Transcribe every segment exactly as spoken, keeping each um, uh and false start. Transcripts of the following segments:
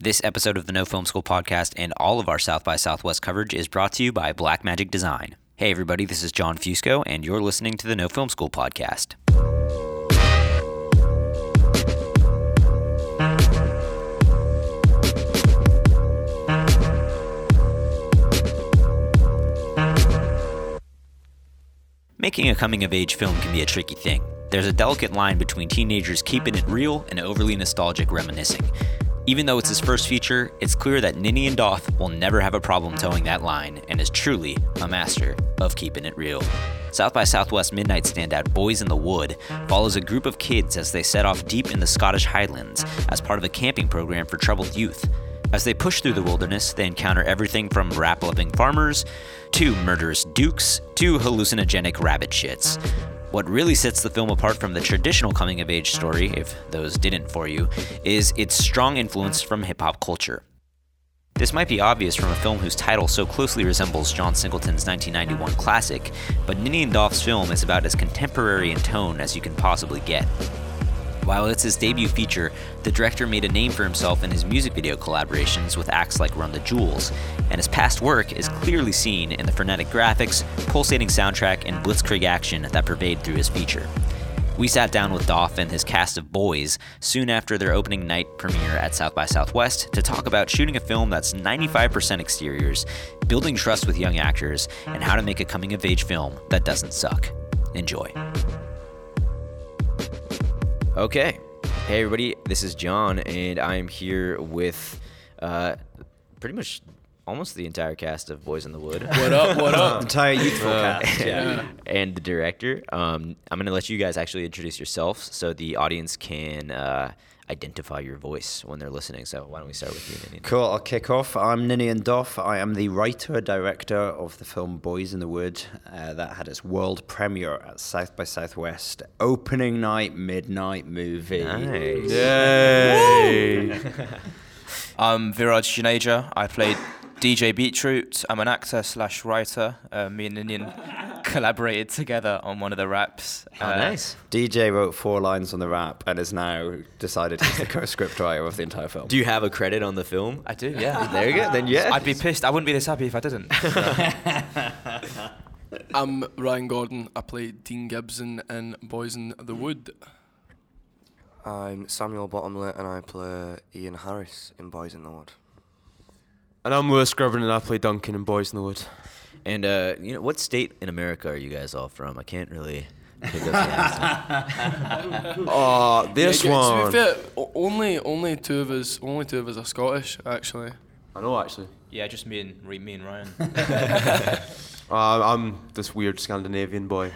This episode of the No Film School podcast and all of our South by Southwest coverage is brought to you by Blackmagic Design. Hey everybody, this is John Fusco, and you're listening to the No Film School podcast. Making a coming-of-age film can be a tricky thing. There's a delicate line between teenagers keeping it real and overly nostalgic reminiscing. Even though it's his first feature, it's clear that Ninian Doff will never have a problem towing that line and is truly a master of keeping it real. South by Southwest Midnight standout Boys in the Wood follows a group of kids as they set off deep in the Scottish Highlands as part of a camping program for troubled youth. As they push through the wilderness, they encounter everything from rap-loving farmers, to murderous dukes, to hallucinogenic rabbit shits. What really sets the film apart from the traditional coming-of-age story, if those didn't for you, is its strong influence from hip-hop culture. This might be obvious from a film whose title so closely resembles John Singleton's nineteen ninety-one classic, but Ninian Doff's film is about as contemporary in tone as you can possibly get. While it's his debut feature, the director made a name for himself in his music video collaborations with acts like Run the Jewels, and his past work is clearly seen in the frenetic graphics, pulsating soundtrack, and blitzkrieg action that pervade through his feature. We sat down with Doff and his cast of boys soon after their opening night premiere at South by Southwest to talk about shooting a film that's ninety-five percent exteriors, building trust with young actors, and how to make a coming-of-age film that doesn't suck. Enjoy. Okay. Hey everybody, this is John, and I am here with uh, pretty much almost the entire cast of Boys in the Wood. What up, what up? Entire youthful Uh, cast, yeah. yeah. And the director. Um, I'm going to let you guys actually introduce yourselves so the audience can uh, identify your voice when they're listening. So why don't we start with you, Ninian? Cool, I'll kick off. I'm Ninian Doff. I am the writer, director of the film Boys in the Wood uh, that had its world premiere at South by Southwest. Opening night, midnight movie. Nice. Yay! I'm Viraj Juneja. I played D J Beetroot. I'm an actor slash writer. Uh, me and Ninian collaborated together on one of the raps. Oh, Uh, nice. D J wrote four lines on the rap and has now decided he's the co-script writer of the entire film. Do you have a credit on the film? I do, yeah. There you go. Then yeah. I'd be pissed. I wouldn't be this happy if I didn't. I'm Ryan Gordon. I play Dean Gibson in Boys in the Wood. I'm Samuel Bottomley and I play Ian Harris in Boys in the Wood. And I'm Lewis Grubben and I play Duncan in Boys in the Wood. And uh, you know, what state in America are you guys all from? I can't really pick up the accent. Oh, this Yeah, one. To be fair, o- only only two of us only two of us are Scottish, actually. I know, actually. Yeah, just me and me and Ryan. Uh, I'm this weird Scandinavian boy.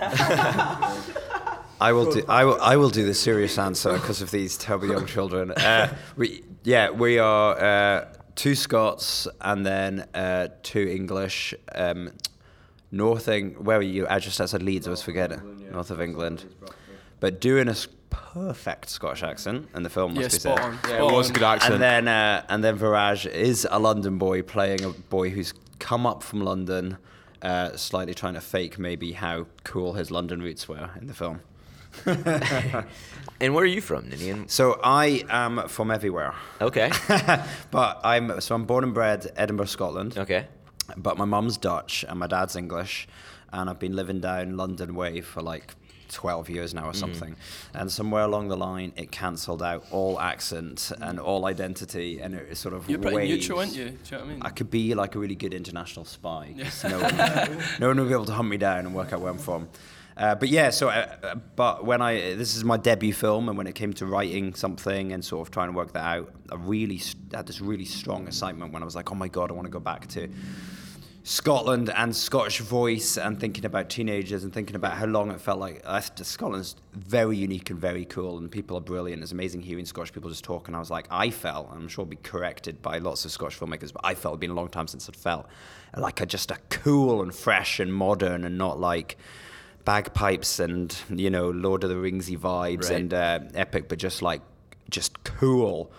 I will do. I will. I will do the serious answer because of these terrible young children. Uh, we, yeah, we are uh, two Scots and then uh, two English. Um, North Eng- Where are you? I just outside Leeds. I was forgetting. North of England, but doing a s- perfect Scottish accent in the film. Must Yeah, be spot said. on. Yeah, spot it was a on. good accent. And then uh, and then Viraj is a London boy playing a boy who's come up from London, uh, slightly trying to fake maybe how cool his London roots were in the film. And where are you from, Ninian? So I am from everywhere, Okay. but I'm so I'm born and bred Edinburgh, Scotland. Okay. But my mum's Dutch and my dad's English, and I've been living down London way for like twelve years now or something. And somewhere along the line, it cancelled out all accent and all identity, and it sort of You're pretty waves. neutral, aren't you? Do you know what I mean? I could be like a really good international spy. 'Cause no, one, no one will be able to hunt me down and work out where I'm from. Uh, but yeah, so uh, but when I this is my debut film, and when it came to writing something and sort of trying to work that out, I really st- had this really strong excitement when I was like, oh my god, I want to go back to Scotland and Scottish voice, and thinking about teenagers and thinking about how long it felt like uh, Scotland's very unique and very cool, and people are brilliant. It's amazing hearing Scottish people just talk, and I was like, I felt, and I'm sure I'll be corrected by lots of Scottish filmmakers, but I felt it'd been a long time since I'd felt like a, just a cool and fresh and modern, and not like bagpipes and, you know, Lord of the Ringsy vibes Right. and uh, epic, but just like just cool.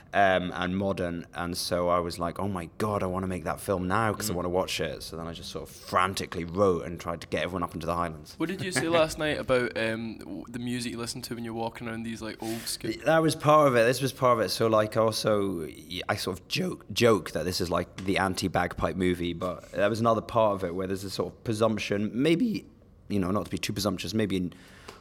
um, and modern. And so I was like, oh my God, I want to make that film now because mm. I want to watch it. So then I just sort of frantically wrote and tried to get everyone up into the Highlands. What did you say last night about um, the music you listen to when you're walking around these like old school? That was part of it. This was part of it. So like also, I sort of joke joke that this is like the anti-bagpipe movie, but that was another part of it where there's a sort of presumption, maybe, you know, not to be too presumptuous, maybe in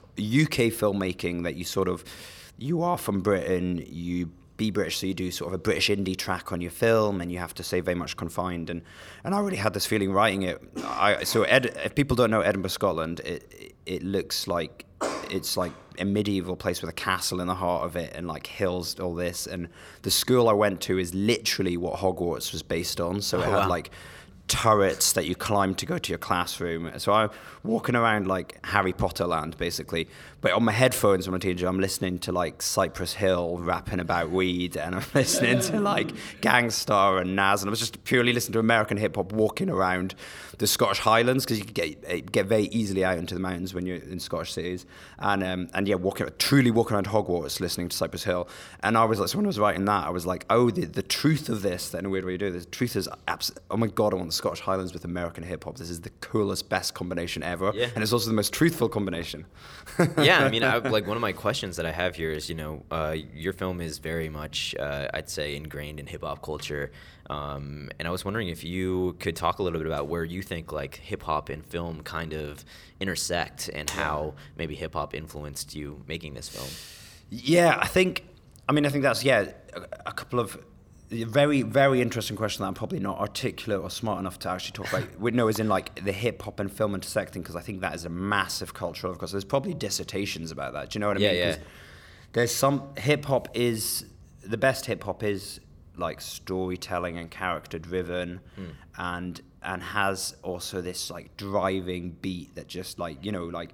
U K filmmaking that you sort of, you are from Britain, you be British, so you do sort of a British indie track on your film, and you have to stay very much confined. And, and I really had this feeling writing it. I, so Ed, if people don't know Edinburgh, Scotland, it it looks like it's like a medieval place with a castle in the heart of it, and like hills, all this. And the school I went to is literally what Hogwarts was based on. So it oh, had wow. like turrets that you climb to go to your classroom. So I'm walking around like Harry Potter land, basically. But on my headphones when I'm a teenager, I'm listening to like Cypress Hill rapping about weed, and I'm listening to like Gangstar and Nas, and I was just purely listening to American hip hop walking around the Scottish Highlands, because you can get get very easily out into the mountains when you're in Scottish cities, and um, and yeah, walking truly walking around Hogwarts, listening to Cypress Hill. And I was like, so when I was writing that, I was like, oh, the the truth of this, that in a weird way you do this, the truth is, abs- oh my God, I want the Scottish Highlands with American hip hop. This is the coolest, best combination ever, yeah. and it's also the most truthful combination. Yeah, I mean, I, like one of my questions that I have here is, you know, uh, your film is very much, uh, I'd say, ingrained in hip hop culture, um, and I was wondering if you could talk a little bit about where you think like hip hop and film kind of intersect, and how maybe hip hop influenced you making this film. Yeah, I think, I mean, I think that's yeah, a, a couple of. Very, very interesting question that I'm probably not articulate or smart enough to actually talk about. No, as in like the hip hop and film intersecting, because I think that is a massive cultural, of course. There's probably dissertations about that. Do you know what I yeah, mean? Yeah, There's some hip hop is the best hip hop is like storytelling and character driven, mm. and and has also this like driving beat that just like, you know, like.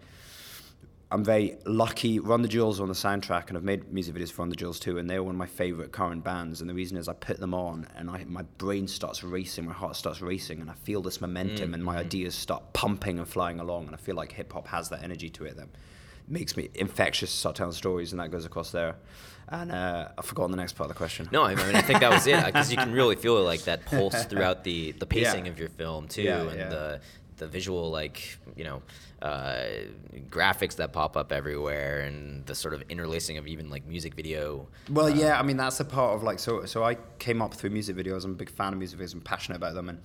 I'm very lucky. Run the Jewels on the soundtrack, and I've made music videos for Run the Jewels too, and they're one of my favorite current bands. And the reason is I put them on, and I, my brain starts racing, my heart starts racing, and I feel this momentum, mm-hmm. and my ideas start pumping and flying along. And I feel like hip hop has that energy to it that makes me infectious to start telling stories, and that goes across there. And uh, I've forgotten the next part of the question. No, I mean, I think that was it, because you can really feel like that pulse throughout the, the pacing yeah. of your film too, yeah, and yeah. the the visual, like, you know, uh, graphics that pop up everywhere, and the sort of interlacing of even like music video. Well, um, yeah, I mean, that's a part of like, so so I came up through music videos. I'm a big fan of music videos. I'm passionate about them. And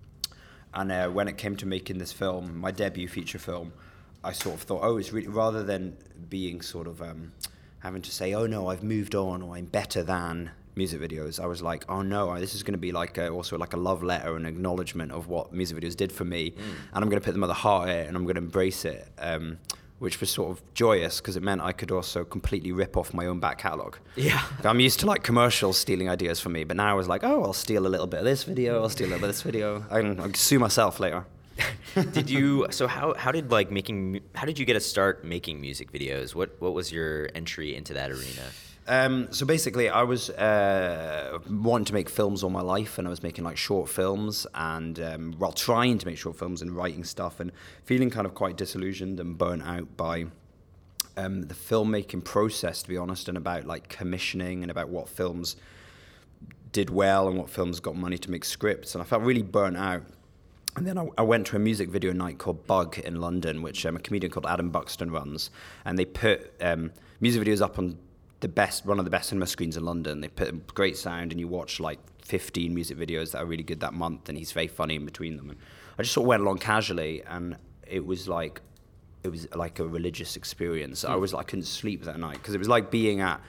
and uh, when it came to making this film, my debut feature film, I sort of thought, oh, it's really, rather than being sort of um, having to say, oh no, I've moved on, or I'm better than music videos, I was like, oh no, this is going to be like a, also like a love letter, an acknowledgement of what music videos did for me, mm. and I'm going to put them at the heart of it, and I'm going to embrace it, um, which was sort of joyous, because it meant I could also completely rip off my own back catalogue. Yeah. I'm used to like commercials stealing ideas from me, but now I was like, oh, I'll steal a little bit of this video, I'll steal a little bit of this video, I can, I'll sue myself later. Did you, so how, how did like making, how did you get to start making music videos? What, what was your entry into that arena? Um, so basically, I was uh, wanting to make films all my life, and I was making like short films, and um, while trying to make short films and writing stuff, and feeling kind of quite disillusioned and burnt out by um, the filmmaking process, to be honest, and about like commissioning and about what films did well and what films got money to make scripts, and I felt really burnt out. And then I, I went to a music video night called Bug in London, which um, a comedian called Adam Buxton runs, and they put um, music videos up on the best, one of the best cinema screens in London. They put great sound, and you watch like fifteen music videos that are really good that month, and he's very funny in between them. And I just sort of went along casually, and it was like, it was like a religious experience. Mm. I was, I couldn't sleep that night, because it was like being at,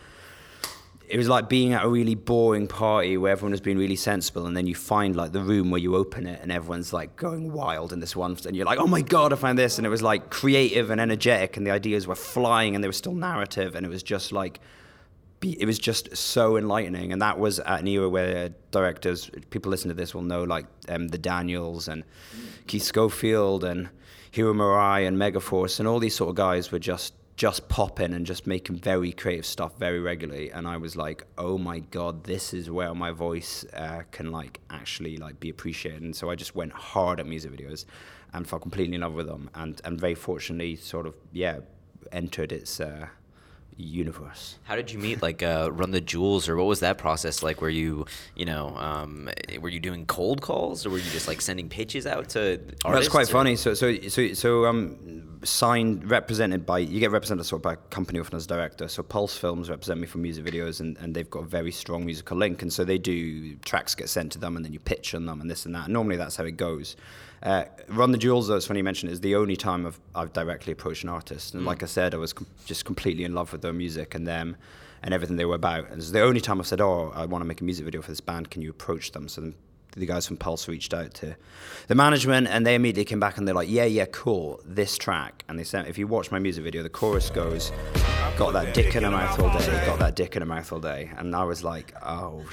it was like being at a really boring party where everyone has been really sensible, and then you find like the room where you open it and everyone's like going wild in this one, and you're like, oh my God, I found this. And it was like creative and energetic, and the ideas were flying, and they were still narrative, and it was just like, it was just so enlightening. And that was at an era where directors, people listen to this will know, like um, the Daniels and Keith Schofield and Hiro Murai and Megaforce, and all these sort of guys were just just popping and just making very creative stuff very regularly. And I was like, oh my God, this is where my voice uh, can like actually like be appreciated. And so I just went hard at music videos and fell completely in love with them, and and very fortunately sort of yeah entered its uh universe. How did you meet, like, uh, Run the Jewels, or what was that process like? Were you, you know, um, were you doing cold calls, or were you just like sending pitches out to artists? Well, that's quite or? funny. So, so, so, so, um, signed, represented by, you get represented sort of by a company often as director. So Pulse Films represent me for music videos, and, and they've got a very strong musical link. And so they do, tracks get sent to them, and then you pitch on them, and this and that. And normally that's how it goes. Uh, Run the Jewels, though, it's funny you mentioned, is the only time I've, I've directly approached an artist. And mm. like I said, I was com- just completely in love with their music and them and everything they were about. And it's the only time I've said, oh, I want to make a music video for this band, can you approach them? So then the guys from Pulse reached out to the management, and they immediately came back and they're like, yeah, yeah, cool, this track. And they said, if you watch my music video, the chorus goes, got that dick in her mouth all day, got that dick in her mouth all day. And I was like, oh,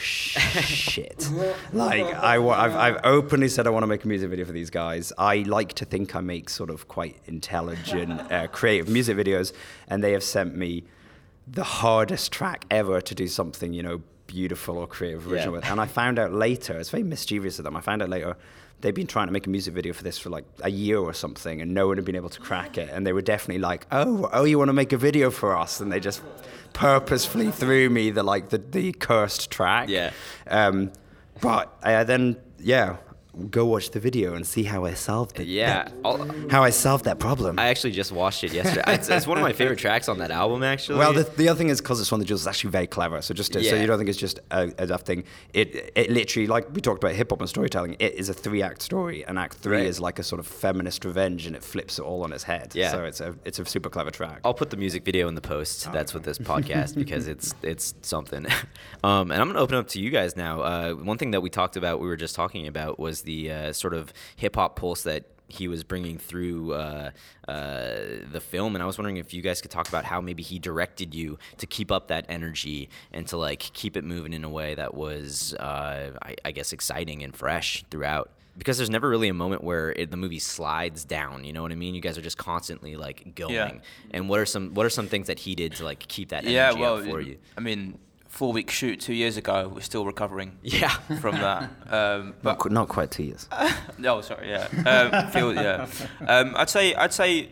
shit. Like, I, I've, I've openly said I want to make a music video for these guys. I like to think I make sort of quite intelligent, uh, creative music videos, and they have sent me the hardest track ever to do something, you know, beautiful or creative original yeah. with. And I found out later, it's very mischievous of them, I found out later they'd been trying to make a music video for this for like a year or something, and no one had been able to crack it, and they were definitely like, oh oh you want to make a video for us? And they just purposefully threw me the like the, the cursed track. Yeah. Um but I then yeah go watch the video and see how I solved it. Yeah. That, how I solved that problem. I actually just watched it yesterday. It's, it's one of my favorite tracks on that album, actually. Well, the, the other thing is, because it's Run the Jewels, it's actually very clever. So just to, yeah. so you don't think it's just a, a duff thing. It it literally, like we talked about hip hop and storytelling, it is a three act story, and act three right. is like a sort of feminist revenge, and it flips it all on its head. Yeah. So it's a it's a super clever track. I'll put the music video in the post. Oh, That's okay. With this podcast, because it's it's something. Um, and I'm gonna open up to you guys now. Uh, one thing that we talked about, we were just talking about, was the uh, sort of hip hop pulse that he was bringing through uh, uh, the film, and I was wondering if you guys could talk about how maybe he directed you to keep up that energy and to like keep it moving in a way that was, uh, I, I guess, exciting and fresh throughout. Because there's never really a moment where it, the movie slides down. You know what I mean? You guys are just constantly like going. Yeah. And what are some what are some things that he did to like keep that energy yeah, well, up for you? I mean, four week shoot two years ago, we're still recovering. Yeah. From that. Um, but not, qu- not quite two years. no, sorry. Yeah. Um, feel, yeah. Um, I'd say. I'd say.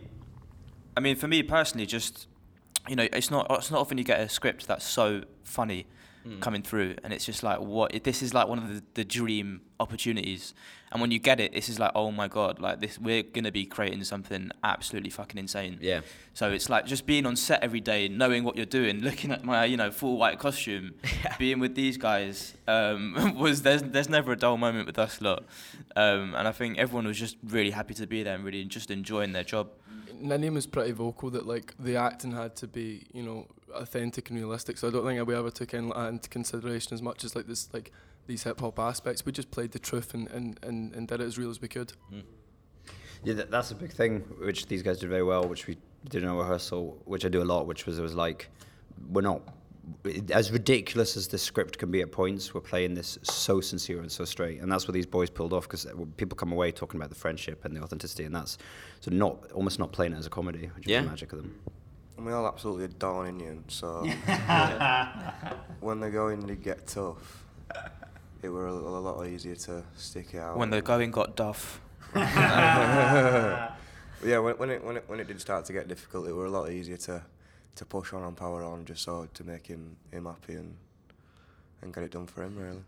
I mean, for me personally, just you know, it's not. It's not often you get a script that's so funny mm. coming through, and it's just like, what? This is like one of the, the dream opportunities. And when you get it, this is like, oh my god, like this, we're gonna be creating something absolutely fucking insane. Yeah. So it's like just being on set every day, knowing what you're doing, looking at my, you know, full white costume, yeah. being with these guys, um, was there's there's never a dull moment with us lot, um, and I think everyone was just really happy to be there and really just enjoying their job. Ninian was pretty vocal that like the acting had to be, you know, authentic and realistic. So I don't think we ever took in, uh, into consideration as much as like this like. these hip hop aspects. We just played the truth and, and, and, and did it as real as we could. Mm. Yeah, that, that's a big thing, which these guys did very well, which we did in our rehearsal, which I do a lot, which was, it was like, we're not, as ridiculous as the script can be at points, we're playing this so sincere and so straight. And that's what these boys pulled off, because people come away talking about the friendship and the authenticity, and that's so not almost not playing it as a comedy, which yeah. is the magic of them. And we all absolutely adore Ninian, so when they go in, they get tough. It were a, a lot easier to stick it out. When the going got duff. yeah, when, when it when it when it did start to get difficult, it were a lot easier to, to push on and power on, just so to make him him happy and and get it done for him, really.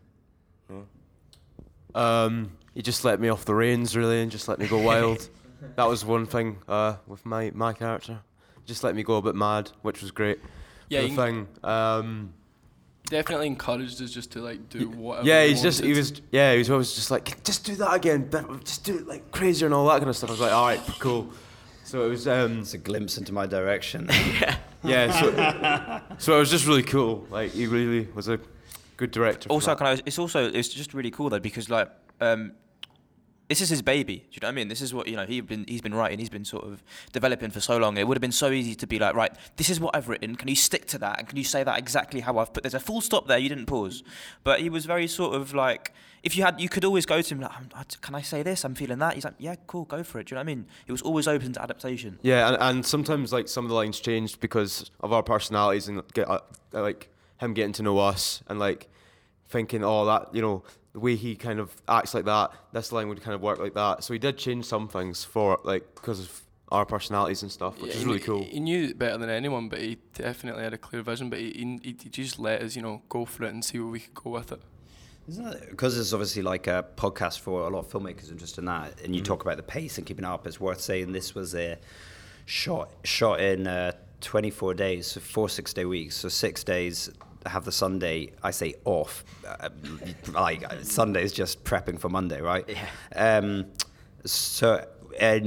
Yeah. Um, he just let me off the reins, really, and just let me go wild. That was one thing uh, with my my character. Just let me go a bit mad, which was great. Yeah, the thing. Um, definitely encouraged us just to like do whatever. Yeah, we he's just he wanted. was yeah he was always just like, just do that again, just do it like crazier and all that kind of stuff. I was like, all right, cool. So it was um, it's a glimpse into my direction. yeah, yeah. So, so it was just really cool. Like he really was a good director. Also, can I, it's also it's just really cool though, because like um, this is his baby. Do you know what I mean? This is what, you know, he's been he's been writing, he's been sort of developing for so long. It would have been so easy to be like, right, this is what I've written. Can you stick to that? And can you say that exactly how I've put? There's a full stop there. You didn't pause. But he was very sort of like, if you had, you could always go to him like, can I say this? I'm feeling that. He's like, yeah, cool, go for it. Do you know what I mean? It was always open to adaptation. Yeah, and, and sometimes like some of the lines changed because of our personalities and get uh, like him getting to know us and like thinking, oh, that, you know, the way he kind of acts like that, this line would kind of work like that. So he did change some things for like because of our personalities and stuff, which Yeah, is he really knew- cool. He knew it better than anyone, but he definitely had a clear vision. But he, he, he just let us, you know, go for it and see where we could go with it. Because it's obviously like a podcast for a lot of filmmakers interested in that, and you Mm-hmm. talk about the pace and keeping it up. It's worth saying this was a shot shot in uh, twenty-four days, so four six day weeks. So six days have the Sunday, I say off. Uh, like Sunday is just prepping for Monday, right? Yeah. Um, so uh,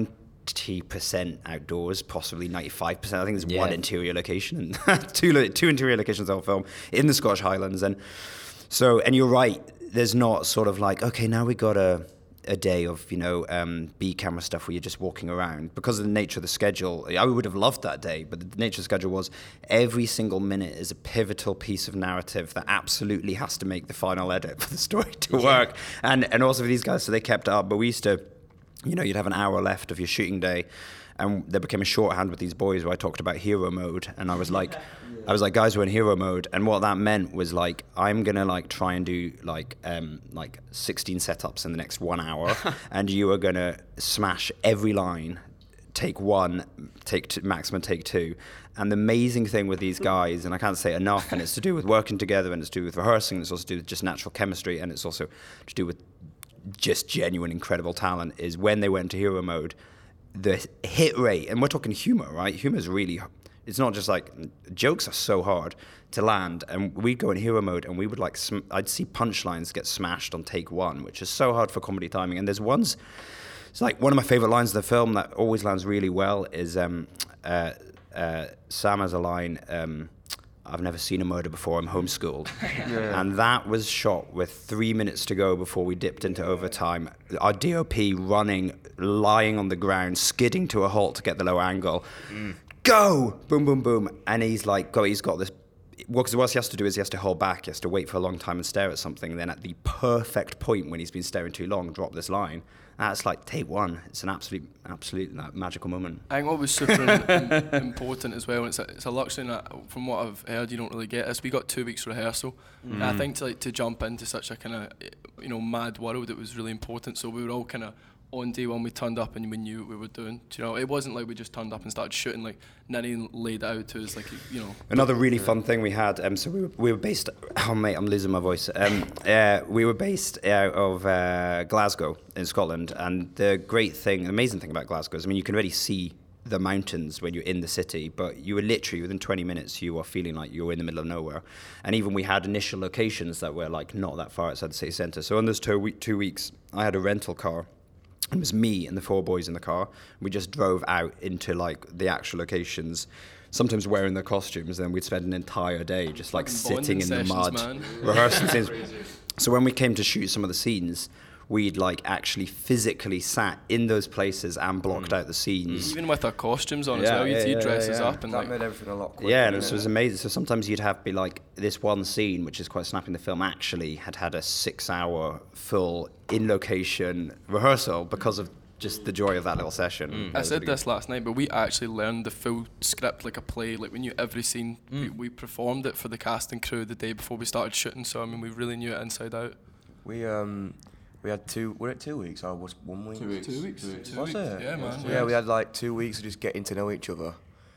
ninety percent outdoors, possibly ninety-five percent. I think there's Yeah. one interior location and two lo- two interior locations the whole film in the Scottish Highlands. And so, and you're right, there's not sort of like, okay, now we got a a day of, you know, um, B camera stuff where you're just walking around. Because of the nature of the schedule, I would have loved that day, but the nature of the schedule was every single minute is a pivotal piece of narrative that absolutely has to make the final edit for the story to work. And and also for these guys, so they kept it up. But we used to, you know, you'd have an hour left of your shooting day, and there became a shorthand with these boys where I talked about hero mode, and I was like, I was like, guys, we're in hero mode, and what that meant was like, I'm gonna like try and do like um like sixteen setups in the next one hour, and you are gonna smash every line, take one, take two, maximum take two. And the amazing thing with these guys, and I can't say it enough, and it's to do with working together, and it's to do with rehearsing, and it's also to do with just natural chemistry, and it's also to do with just genuine incredible talent, is when they went into hero mode, the hit rate, and we're talking humor, right? Humor is really, it's not just like, jokes are so hard to land, and we'd go in hero mode and we would like, sm- I'd see punchlines get smashed on take one, which is so hard for comedy timing. And there's ones, it's like one of my favorite lines of the film that always lands really well is um, uh, uh, Sam has a line, um, I've never seen a murder before, I'm homeschooled. Yeah. And that was shot with three minutes to go before we dipped into overtime. Our D O P running, lying on the ground, skidding to a halt to get the low angle. Mm. Go! Boom, boom, boom. And he's like, go, he's got this. Well, because what he has to do is he has to hold back, he has to wait for a long time and stare at something. And then at the perfect point when he's been staring too long, drop this line. That's like take one. It's an absolute, absolute like, magical moment. I think what was super im- important as well, and it's a, it's a luxury that, from what I've heard, you don't really get, is we got two weeks rehearsal. Mm. And I think to like to jump into such a kind of, you know, mad world, it was really important. So we were all kind of on day one, we turned up and we knew what we were doing. Do you know, it wasn't like we just turned up and started shooting. Like Nini laid it out to us, like, you know. Another really fun thing we had. Um, so we were, we were based. Oh mate, I'm losing my voice. Um, uh, we were based out of uh, Glasgow in Scotland, and the great thing, the amazing thing about Glasgow is, I mean, you can already see the mountains when you're in the city, but you were literally within twenty minutes, you are feeling like you're in the middle of nowhere. And even we had initial locations that were like not that far outside the city centre. So in those two, week, two weeks, I had a rental car. It was me and the four boys in the car. We just drove out into like the actual locations, sometimes wearing the costumes. Then we'd spend an entire day just like sitting in the mud, man. rehearsing scenes. So when we came to shoot some of the scenes, we'd like actually physically sat in those places and blocked mm. out the scenes. Even with our costumes on yeah, as well, yeah, you'd, you'd yeah, dress yeah, us yeah. up. And that like, made everything a lot quicker. Yeah, and it was amazing. So sometimes you'd have be like this one scene, which is quite snapping. The film actually had had a six-hour full in-location rehearsal because of just the joy of that little session. Mm. I said this last night, but we actually learned the full script like a play. Like we knew every scene. Mm. We, we performed it for the cast and crew the day before we started shooting. So I mean, we really knew it inside out. We um we had two. Were it two weeks or was one week? Two weeks. Two weeks. Two weeks. Two was weeks. it? Yeah, man. Yeah, we had like two weeks of just getting to know each other,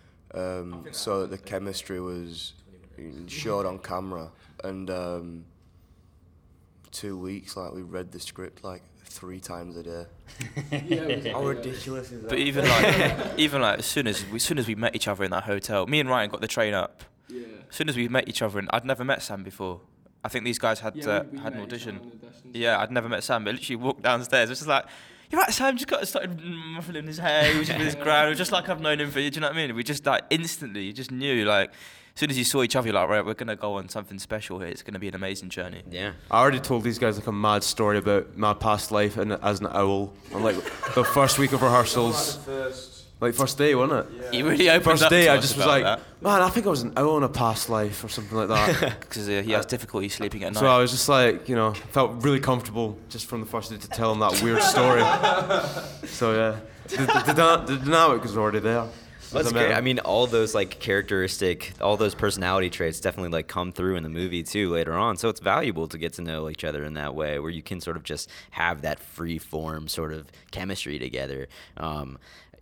um, so that the chemistry was showed on camera. And um, two weeks, like we read the script like three times a day. Yeah, how ridiculous is that? But even like, even like as soon as we, as soon as we met each other in that hotel, me and Ryan got the train up. Yeah. As soon as we met each other, and I'd never met Sam before. I think these guys had Yeah, uh, we- we had an met each audition. other in auditions. Yeah, I'd never met Sam, but literally walked downstairs. It was just like, you're right, Sam. Just got started muffling his hair. He was with his crown. It was just like I've known him for. Do you know what I mean? We just like instantly, you just knew like. As soon as you saw each other, you're like, right, we're gonna go on something special here. It's gonna be an amazing journey. Yeah. I already told these guys like a mad story about my past life and as an owl on like the first week of rehearsals. Like first day, wasn't it? He really opened First up day, to I us just was about like, that. man, I think I was an owl in a past life or something like that. Because uh, he has difficulty sleeping at night. So I was just like, you know, felt really comfortable just from the first day to tell him that weird story. So yeah, the, the, the, the dynamic was already there. That's great. I mean, all those like characteristic, all those personality traits definitely like come through in the movie too later on. So it's valuable to get to know each other in that way, where you can sort of just have that free form sort of chemistry together. Um,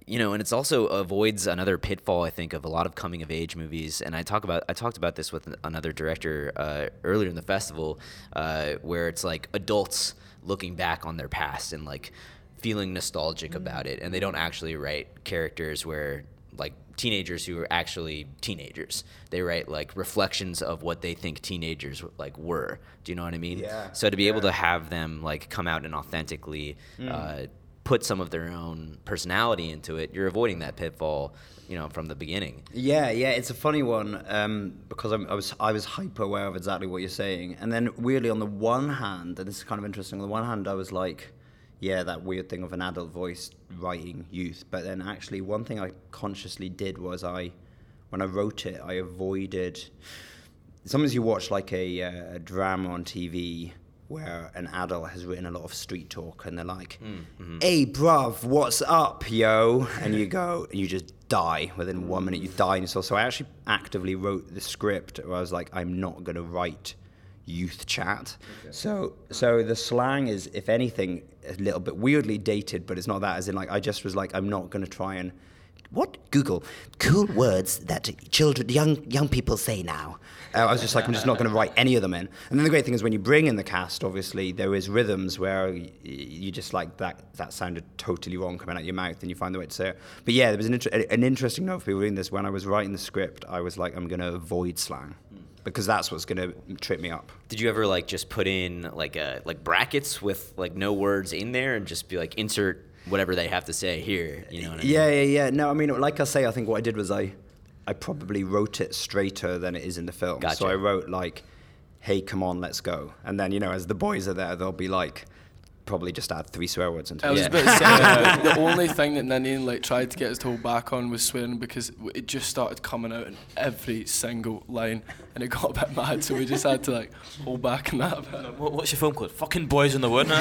you know, and it's also avoids another pitfall, I think, of a lot of coming of age movies. And I talk about I talked about this with another director uh, earlier in the festival, uh, where it's like adults looking back on their past and like feeling nostalgic about it, and they don't actually write characters where like teenagers who are actually teenagers. They write like reflections of what they think teenagers like were. Do you know what I mean? Yeah. So to be yeah. able to have them like come out and authentically mm. uh, put some of their own personality into it, you're avoiding that pitfall, you know, from the beginning. Yeah, yeah, it's a funny one um, because I'm, I was I was hyper aware of exactly what you're saying, and then weirdly on the one hand, and this is kind of interesting. On the one hand, I was like, yeah, that weird thing of an adult voice writing youth, but then actually one thing I consciously did was I, when I wrote it, I avoided. Sometimes you watch like a, uh, a drama on T V where an adult has written a lot of street talk and they're like, mm-hmm. hey, bruv, what's up, yo? And you go, and you just die. Within one minute, you die in yourself. So I actually actively wrote the script where I was like, I'm not going to write youth chat. Okay. So so the slang is, if anything, a little bit weirdly dated, but it's not that. As in, like, I just was like, I'm not going to try and... What? Google. Cool words that children, young young people say now. Uh, I was just like, I'm just not going to write any of them in. And then the great thing is when you bring in the cast, obviously, there is rhythms where you, you just like, that that sounded totally wrong coming out your mouth, and you find the way to say it. But yeah, there was an, inter- an interesting note for people reading this. When I was writing the script, I was like, I'm going to avoid slang. Because that's what's going to trip me up. Did you ever like just put in like a like brackets with like no words in there and just be like insert whatever they have to say here? You know what I mean? Yeah, yeah, yeah. No, I mean, like I say, I think what I did was I, I probably wrote it straighter than it is in the film. Gotcha. So I wrote like, "Hey, come on, let's go," and then you know, as the boys are there, they'll be like, probably just add three swear words into I it. was Yeah. about to say, the, the only thing that Ninian like tried to get us to hold back on was swearing, because it just started coming out in every single line, and it got a bit mad, so we just had to like hold back on that a bit. What's your film called? Fucking Boys in the Wood.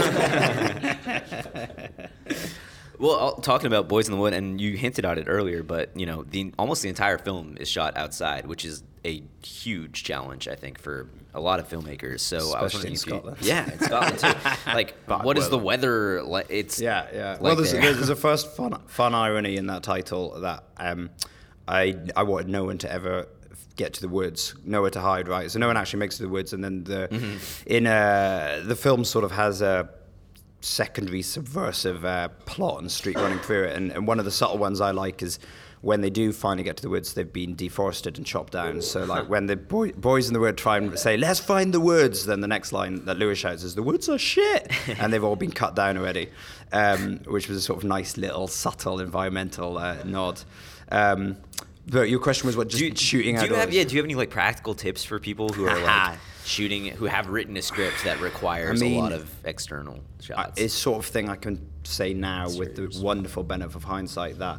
Well, uh, talking about Boys in the Wood, and you hinted at it earlier, but you know, the almost the entire film is shot outside, which is a huge challenge, I think, for a lot of filmmakers. So Especially I was wondering in if Scotland. You, yeah, in Scotland too. Like, Bad what is the weather. weather like? It's Yeah, yeah. like well, there's, there. there's, there's a first fun, fun irony in that title that um, I I wanted no one to ever get to the woods, nowhere to hide, right? So no one actually makes it to the woods, and then the mm-hmm. in uh, the film sort of has a secondary subversive uh, plot and streak running through it, and, and one of the subtle ones I like is when they do finally get to the woods, they've been deforested and chopped down. So like when the boy, boys in the wood try and say, let's find the woods, then the next line that Lewis shouts is, the woods are shit, and they've all been cut down already, um, which was a sort of nice little subtle environmental uh, nod. Um, but your question was what, just do you, shooting do you outdoors? have, yeah, do you have any like practical tips for people who are like shooting, who have written a script that requires I mean, a lot of external shots? I, it's sort of thing I can say now That's with serious. the wonderful benefit of hindsight that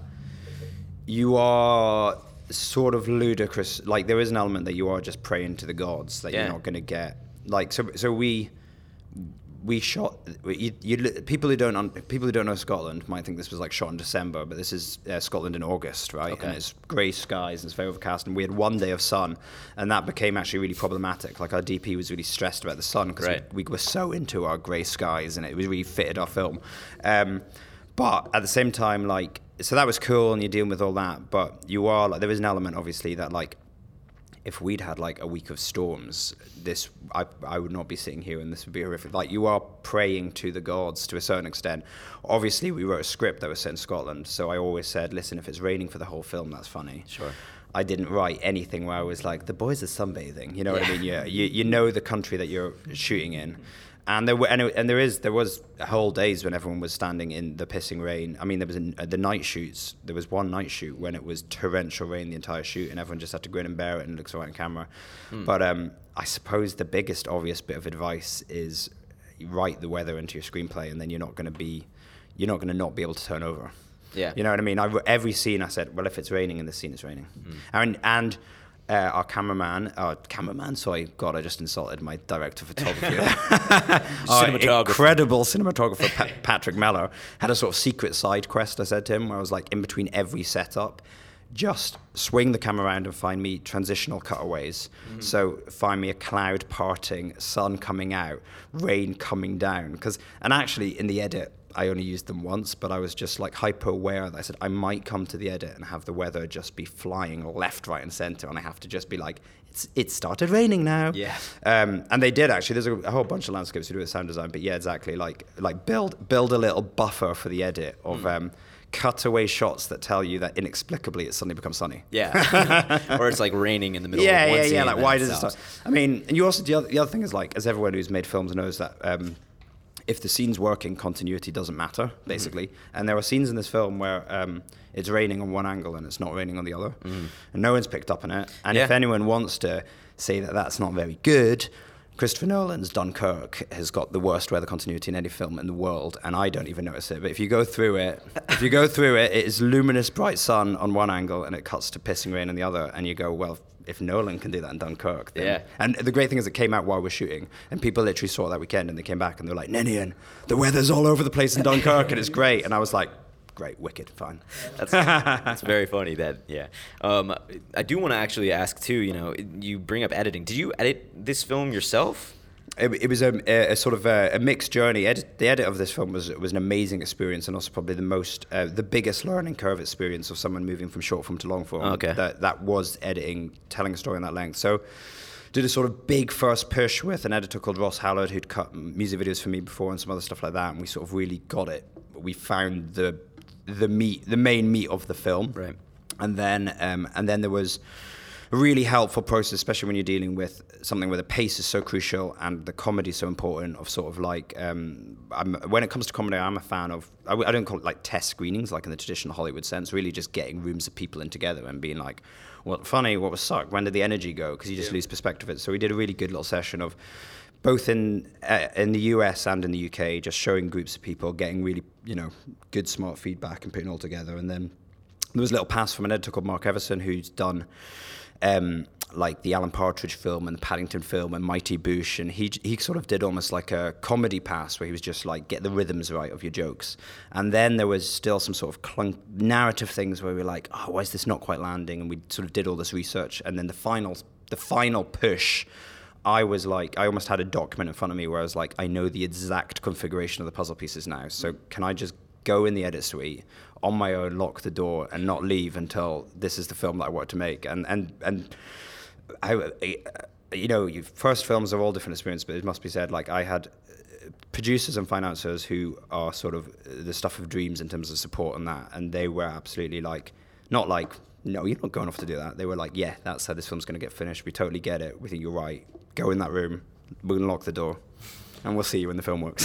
you are sort of ludicrous. Like there is an element that you are just praying to the gods that yeah. you're not going to get. Like so, so we we shot. You, you, people who don't un, people who don't know Scotland might think this was like shot in December, but this is uh, Scotland in August, right? Okay. And it's grey skies and it's very overcast, and we had one day of sun, and that became actually really problematic. Like our D P was really stressed about the sun because right. we, we were so into our grey skies, and it really fitted our film. Um, but at the same time, like, so that was cool, and you're dealing with all that, but you are like, there is an element obviously that like, if we'd had like a week of storms, this I I would not be sitting here, and this would be horrific. Like you are praying to the gods to a certain extent. Obviously, we wrote a script that was set in Scotland, so I always said, listen, if it's raining for the whole film, that's funny. Sure. I didn't write anything where I was like, the boys are sunbathing. You know yeah. what I mean? Yeah, you you know the country that you're shooting in. And there were, and, it, and there is, there was whole days when everyone was standing in the pissing rain. I mean, there was a, the night shoots. There was one night shoot when it was torrential rain the entire shoot, and everyone just had to grin and bear it and look right on camera. Mm. But um, I suppose the biggest obvious bit of advice is write the weather into your screenplay, and then you're not going to be, you're not going to not be able to turn over. Yeah. You know what I mean? I, every scene I said, well, if it's raining in the scene, it's raining. Mm. And and. Uh, our cameraman, our cameraman, sorry, God, I just insulted my director of photography. Our Cinematographer. incredible cinematographer, pa- Patrick Mellor, had a sort of secret side quest, I said to him, where I was like, in between every setup, just swing the camera around and find me transitional cutaways. Mm-hmm. So find me a cloud parting, sun coming out, rain coming down. Because and actually in the edit, I only used them once, but I was just like hyper aware that I said I might come to the edit and have the weather just be flying left, right, and center, and I have to just be like, it's it started raining now. Yeah. Um, and they did actually. There's a, a whole bunch of landscapes to do with sound design, but yeah, exactly. Like like build build a little buffer for the edit of. Mm. Um, cutaway shots that tell you that inexplicably it suddenly becomes sunny. Yeah. Or it's like raining in the middle yeah, of one yeah, scene. Yeah, yeah. Like, why does it stops. start? I mean, and you also, the other, the other thing is, like, as everyone who's made films knows that um, if the scene's working, continuity doesn't matter, basically. Mm. And there are scenes in this film where um, it's raining on one angle and it's not raining on the other. Mm. And no one's picked up on it. And yeah. if anyone wants to say that that's not very good, Christopher Nolan's Dunkirk has got the worst weather continuity in any film in the world, and I don't even notice it. But if you go through it, if you go through it, it is luminous, bright sun on one angle, and it cuts to pissing rain on the other, and you go, well, if Nolan can do that in Dunkirk, then... Yeah. And the great thing is it came out while we're shooting, and people literally saw it that weekend, and they came back, and they were like, Ninian, the weather's all over the place in Dunkirk, and it's great. And I was like, great, wicked, fine. That's, that's very funny. That yeah. Um, I do want to actually ask too. You know, you bring up editing. Did you edit this film yourself? It, it was a, a, a sort of a, a mixed journey. Edit, the edit of this film was was an amazing experience, and also probably the most, uh, the biggest learning curve experience of someone moving from short form to long form. Okay. That that was editing, telling a story in that length. So, did a sort of big first push with an editor called Ross Hallard, who'd cut music videos for me before and some other stuff like that, and we sort of really got it. We found the the meat, the main meat of the film, right? And then um, and then there was a really helpful process, especially when you're dealing with something where the pace is so crucial and the comedy is so important. Of sort of like um, I'm, when it comes to comedy, I'm a fan of. I, w- I don't call it like test screenings, like in the traditional Hollywood sense. Really, just getting rooms of people in together and being like, "What funny? What was suck? When did the energy go?" Because you just yeah. lose perspective of it. So we did a really good little session of. Both in uh, in the U S and in the U K, just showing groups of people, getting really, you know, good, smart feedback and putting it all together. And then there was a little pass from an editor called Mark Everson, who's done um, like the Alan Partridge film and the Paddington film and Mighty Boosh. And he he sort of did almost like a comedy pass where he was just like, get the rhythms right of your jokes. And then there was still some sort of clunk narrative things where we were like, oh, why is this not quite landing? And we sort of did all this research. And then the final the final push, I was like, I almost had a document in front of me where I was like, I know the exact configuration of the puzzle pieces now. So can I just go in the edit suite on my own, lock the door, and not leave until this is the film that I want to make? And and and I, you know, first films are all different experiences, but it must be said, like I had producers and financiers who are sort of the stuff of dreams in terms of support and that, and they were absolutely like, not like, no, you're not going off to do that. They were like, yeah, that's how this film's going to get finished. We totally get it. We think you're right. Go in that room. We're going to lock the door. And we'll see you when the film works.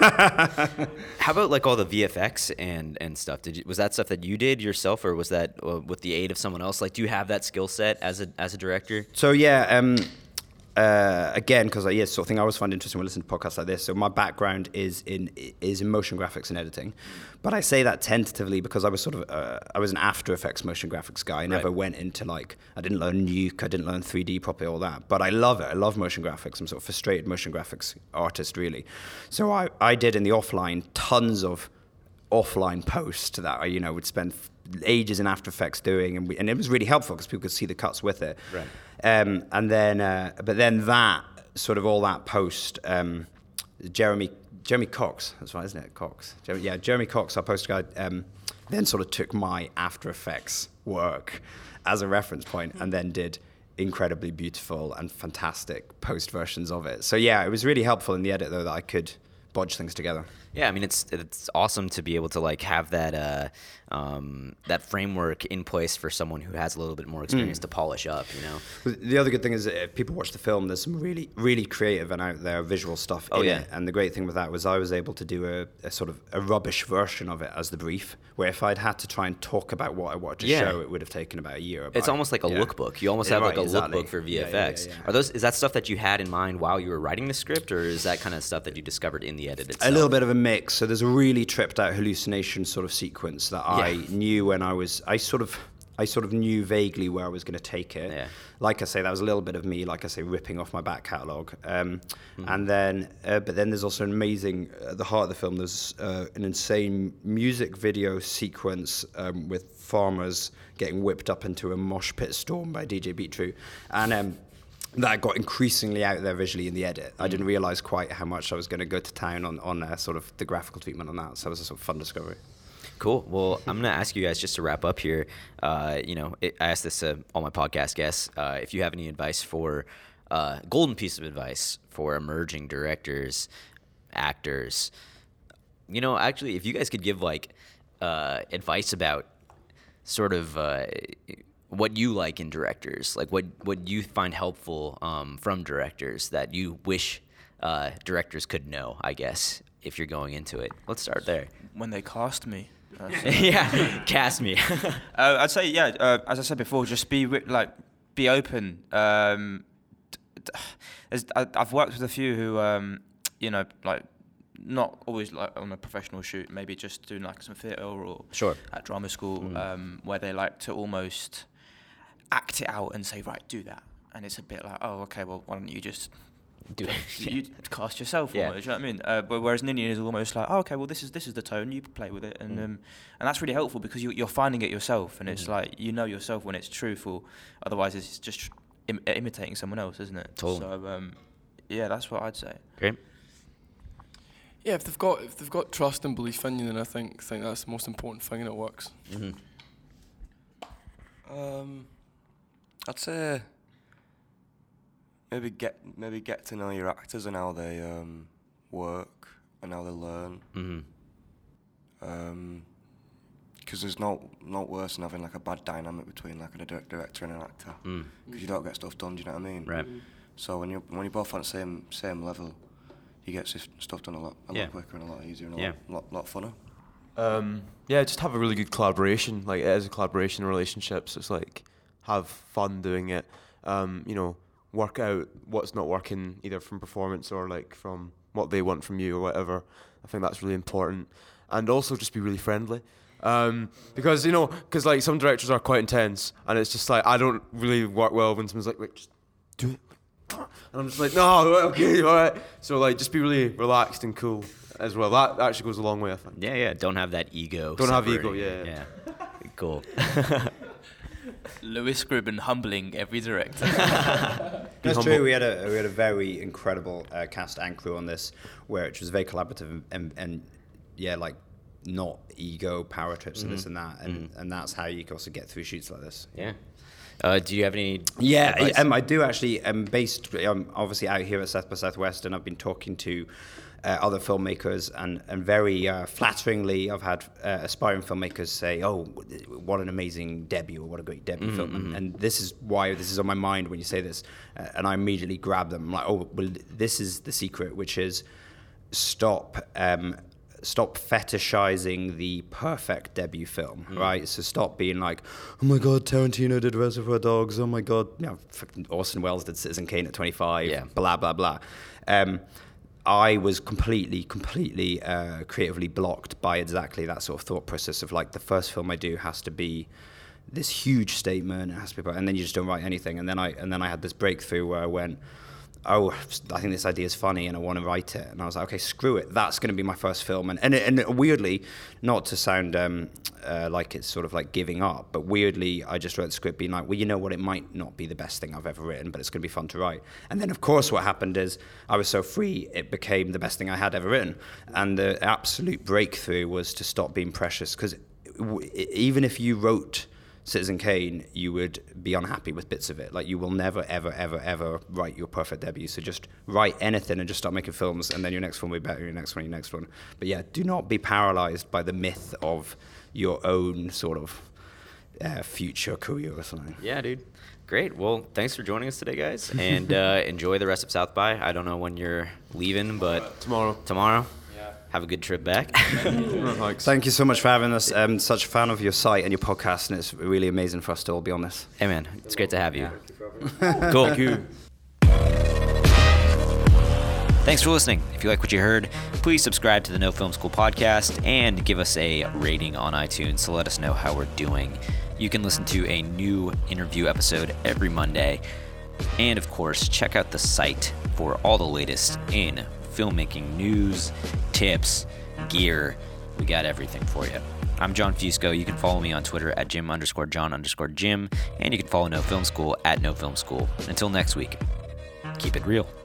How about like all the V F X and, and stuff? Did you, was that stuff that you did yourself, or was that uh, with the aid of someone else? Like, do you have that skill set as a as a director? So yeah, um, uh, again, because yeah, sort of thing I always find interesting when listening to podcasts like this. So my background is in is in motion graphics and editing, but I say that tentatively because I was sort of uh, I was an After Effects motion graphics guy. I never right. went into like I didn't learn Nuke, I didn't learn three D properly, all that. But I love it. I love motion graphics. I'm sort of frustrated motion graphics artist really. So I I did in the offline tons of offline post that I you know would spend ages in After Effects doing, and we, and it was really helpful because people could see the cuts with it. Right. Um, and then, uh, but then that sort of all that post, um, Jeremy Jeremy Cox, that's right, isn't it? Cox. Jeremy, yeah, Jeremy Cox, our poster guy, um, then sort of took my After Effects work as a reference point, and then did incredibly beautiful and fantastic post versions of it. So yeah, it was really helpful in the edit though that I could bodge things together. Yeah, I mean it's it's awesome to be able to like have that uh, um, that framework in place for someone who has a little bit more experience mm. to polish up, you know. The other good thing is that if people watch the film, there's some really really creative and out there visual stuff oh, in yeah. it. And the great thing with that was I was able to do a, a sort of a rubbish version of it as the brief, where if I'd had to try and talk about what I wanted to yeah. show, it would have taken about a year. About, it's almost like a yeah. lookbook. You almost yeah, have right, like a exactly. lookbook for V F X. Yeah, yeah, yeah, yeah. Are those is that stuff that you had in mind while you were writing the script, or is that kind of stuff that you discovered in the edit itself? A little bit of a mix. So there's a really tripped out hallucination sort of sequence that yeah. I knew when I was, I sort of, I sort of knew vaguely where I was going to take it. Yeah. Like I say, that was a little bit of me, like I say, ripping off my back catalogue. Um, Mm. And then, uh, but then there's also an amazing, at the heart of the film, there's uh, an insane music video sequence um, with farmers getting whipped up into a mosh pit storm by D J Beatroot. And um, that got increasingly out there visually in the edit. I didn't realise quite how much I was going to go to town on, on uh, sort of the graphical treatment on that. So it was a sort of fun discovery. Cool. Well, I'm going to ask you guys just to wrap up here. Uh, you know, it, I asked this to all my podcast guests. Uh, if you have any advice for, uh, golden piece of advice for emerging directors, actors, you know, actually, if you guys could give like uh, advice about sort of uh, what you like in directors, like what, what you find helpful um, from directors that you wish uh, directors could know, I guess, if you're going into it. Let's start there. When they cast me. Yeah, cast me. uh, I'd say, yeah, uh, as I said before, just be ri- like, be open. Um, d- d- I, I've worked with a few who, um, you know, like, not always like on a professional shoot, maybe just doing like some theatre or Sure. at drama school, Mm. um, where they like to almost act it out and say, right, do that. And it's a bit like, oh, okay, well, why don't you just Do it. you cast yourself Yeah. almost, you know what I mean? Uh, but whereas Ninian is almost like, oh, okay, well, this is this is the tone, you play with it. And Mm. um, and that's really helpful because you, you're finding it yourself. And it's Mhm. like, you know yourself when it's truthful. Otherwise, it's just Im- imitating someone else, isn't it? Totally. So, um, yeah, that's what I'd say. Great. Yeah, if they've got if they've got trust and belief in you, then I think think that's the most important thing, and it works. Mm-hmm. Um, I'd say maybe get maybe get to know your actors and how they um, work and how they learn. Mm-hmm. Um 'cause there's not not worse than having like a bad dynamic between like a dir- director and an actor. Mm. Because you don't get stuff done. Do you know what I mean? Right. So when you when you're both on the same same level, you get sif- stuff done a lot a Yeah. lot quicker and a lot easier and a Yeah. lot, lot lot funner. Um, yeah, just have a really good collaboration. Like, it is a collaboration relationship, so it's like, have fun doing it. Um, you know, work out what's not working, either from performance or like from what they want from you or whatever. I think that's really important. And also just be really friendly. Um, because, you know, because like some directors are quite intense, and it's just like, I don't really work well when someone's like, wait, just do it. And I'm just like, no, okay, all right. So like, just be really relaxed and cool as well. That actually goes a long way, I think. Yeah, yeah. Don't have that ego. Don't have separating ego, it. yeah. Yeah. Cool. Lewis Gribben humbling every director. That's humble. true. We had a we had a very incredible uh, cast and crew on this, where it was very collaborative and, and, and yeah, like not ego power trips and this and that, and and that's how you can also get through shoots like this. Yeah. Uh, do you have any? Yeah, advice? I, um, I do actually. I'm based, I'm obviously out here at South by Southwest, and I've been talking to uh, other filmmakers, and and very uh, flatteringly, I've had uh, aspiring filmmakers say, "Oh, what an amazing debut, or what a great debut Mm-hmm, film," and, and this is why this is on my mind when you say this, uh, and I immediately grab them. I'm like, "Oh, well, this is the secret, which is stop." Um, Stop fetishizing the perfect debut film, Mm. right? So stop being like, oh my God, Tarantino did Reservoir Dogs. Oh my God, you know, fucking Orson Welles did Citizen Kane at twenty-five. Yeah. Blah blah blah. Um, I was completely, completely uh, creatively blocked by exactly that sort of thought process of like the first film I do has to be this huge statement. It has to be, about, and then you just don't write anything. And then I and then I had this breakthrough where I went, oh, I think this idea is funny and I want to write it. And I was like, okay, screw it. That's going to be my first film. And and, and weirdly, not to sound um, uh, like it's sort of like giving up, but weirdly, I just wrote the script being like, well, you know what? It might not be the best thing I've ever written, but it's going to be fun to write. And then, of course, what happened is I was so free, it became the best thing I had ever written. And the absolute breakthrough was to stop being precious. Because even if you wrote Citizen Kane, you would be unhappy with bits of it. Like, you will never, ever, ever, ever write your perfect debut. So just write anything and just start making films, and then your next film will be better, your next one, your next one. But yeah, do not be paralyzed by the myth of your own sort of uh, future career or something. Yeah, dude. Great. Well, thanks for joining us today, guys, and uh, enjoy the rest of South by. I don't know when you're leaving, but Tomorrow. tomorrow. Have a good trip back. Thanks. Thank you so much for having us. I'm such a fan of your site and your podcast, and it's really amazing for us to all be on this. Hey, man. It's great to have you. Cool. Thank you. Thanks for listening. If you like what you heard, please subscribe to the No Film School podcast and give us a rating on iTunes to let us know how we're doing. You can listen to a new interview episode every Monday. And of course, check out the site for all the latest in filmmaking news, tips, gear. We got everything for you. I'm John Fusco. You can follow me on Twitter at Jim underscore John underscore Jim. And you can follow No Film School at No Film School. Until next week, keep it real.